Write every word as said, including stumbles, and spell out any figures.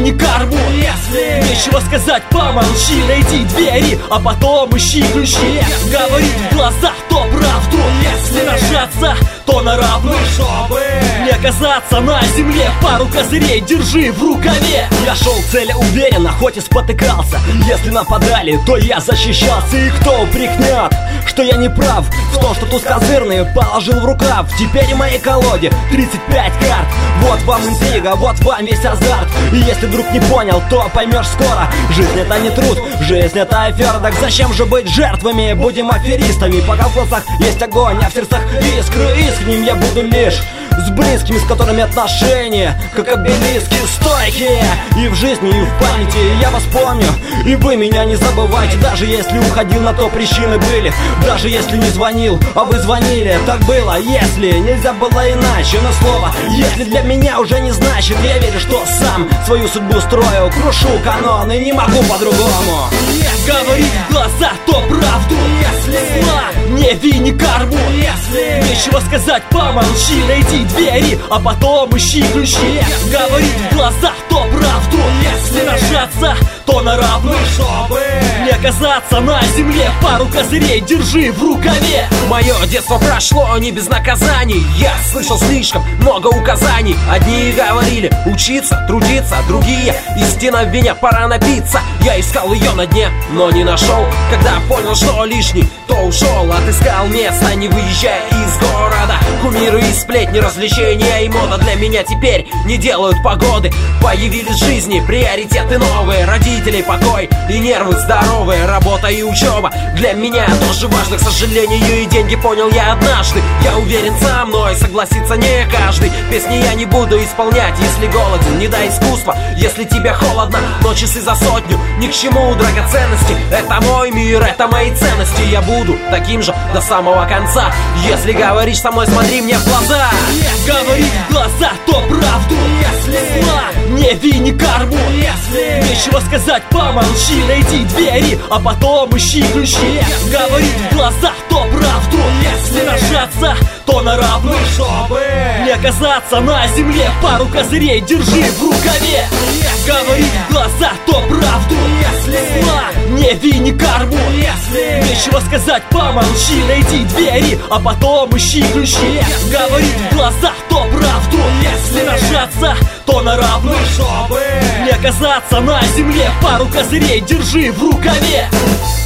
не корму. Если нечего сказать, помолчи, найди двери, а потом ищи ключи. Говорить в глаза то правду, если нажаться, то на равных, чтобы не оказаться на земле. Пару козырей держи в рукаве. Я шел к цели уверенно, хоть и спотыкался. Если нападали, то я защищался. И кто упрекнет, что я не прав в том, что туз козырный положил в рукав. Теперь в моей колоде тридцать пять карт. Вот вам интрига, вот вам весь азарт. И если вдруг не понял, то поймешь скоро. Жизнь это не труд, жизнь это афера. Так зачем же быть жертвами, будем аферистами. Пока в глазах есть огонь, а в сердцах искры. Искренним я буду лишь с близкими, с которыми отношения как обелиски стойкие. И в жизни, и в памяти я вас помню, и вы меня не забывайте. Даже если уходил, на то причины были. Даже если не звонил, а вы звонили. Так было, если нельзя было иначе. Но слово «если» для меня уже не значит. Я верю, что сам свою судьбу строю. Крушу канон и не могу по-другому. Говорить в глаза то правду, если зла не вини карму. Если нечего сказать, помолчи, найди двери, а потом ищи ключи. Говорить в глаза то правду, если нажаться, то на равных, чтобы не оказаться на земле. Пару козырей держи в рукаве. Мое детство прошло не без наказаний. Я слышал слишком много указаний. Одни говорили учиться, трудиться, другие истина в меня, пора напиться. Я искал ее на дне, но не нашел. Когда понял, что лишний, то ушел. Отыскал место, не выезжая из города. Кумиры и сплетни, развлечения и мода для меня теперь не делают погоды. Появились в жизни приоритеты новые. Родителей покой и нервы здоровые. Работа и учеба для меня тоже важно. К сожалению, и деньги понял я однажды. Я уверен, со мной согласится не каждый. Песни я не буду исполнять, если голоден, не до искусства. Если тебе холодно, но часы за сотню ни к чему драгоценности. Это мой мир, это мои ценности. Я буду таким же до самого конца. Если говоришь со мной, смотри мне в глаза. Говорить в глаза то правду, если зла не вини карму. Если нечего сказать, помолчи, найди двери, а потом ищи ключи. Говорить в глаза то правду, если нажаться, то на равных, чтобы не оказаться на земле. Пару козырей держи в рукаве. Говорить в глаза то правду, если зла не вини карму. Если нечего сказать, помолчи, найди двери, а потом ищи ключи. Говорить в глаза то правду, если нажаться, то на равных, чтобы не оказаться на земле. Пару козырей держи в рукаве.